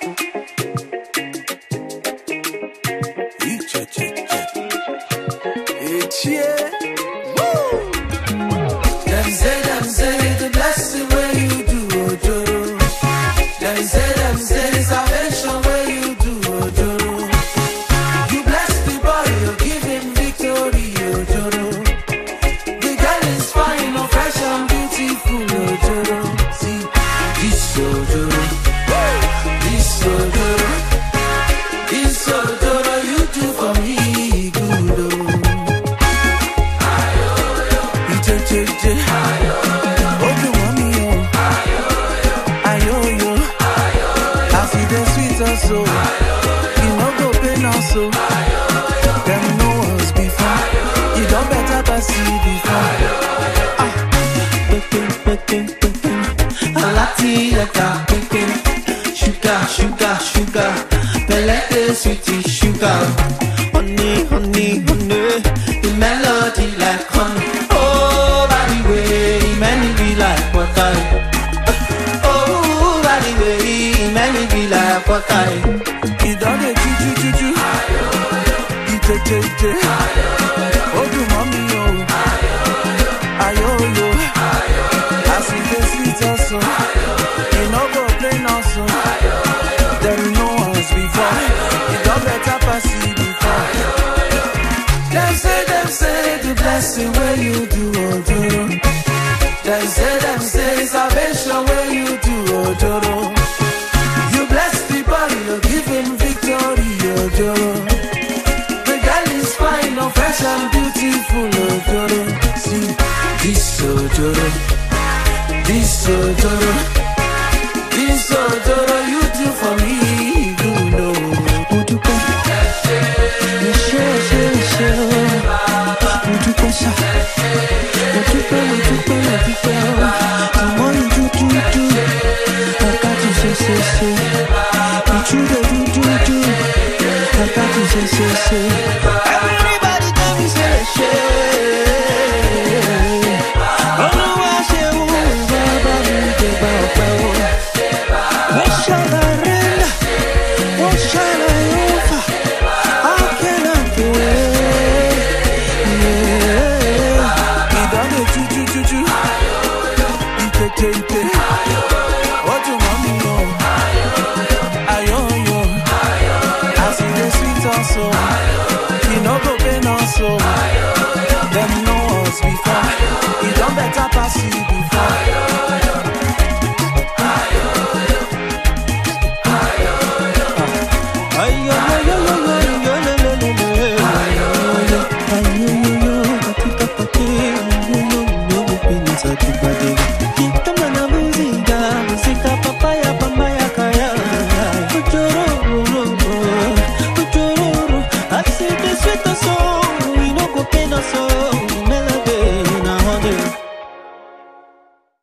Them say, the blessing where you do, Ojoro. Them say, salvation where you do, Ojoro. You bless the boy, you give him victory, Ojoro. The girl is fine, no fresh and beautiful, Ojoro. See, this Ojoro, this Ojoro, this Ojoro, you do for me good, oh. So, you know go pain also. Them know us before. You don't better pass it before. Alati leka peking. Sugar, sugar, sugar. Pelete sweetie sugar. Honey, honey, honey. The melody like honey. Oh, by the way, many be like water. Oh, by the way, many be like water. You don't get choo. Ite. Oh, do mommy, oh. Ayo, yo. I see the sweet also. You know go plain also. Them know us before. You don't better pass it before. Them say, the blessing where you do, Ojoro. Them say, salvation where you do, Ojoro. You bless the body, you give him victory, Ojoro. The girl is fine, no fresh and beautiful, Ojoro. See, this Ojoro, this Ojoro, this Ojoro, you do for me, you know. Everybody tell me say oh no, I say what shall I render? What shall I offer? How can I do it? He done it choo. What do mommy know? Ayo. I see the sweet also. You know go pain also. Them know us before. You don't better pass it.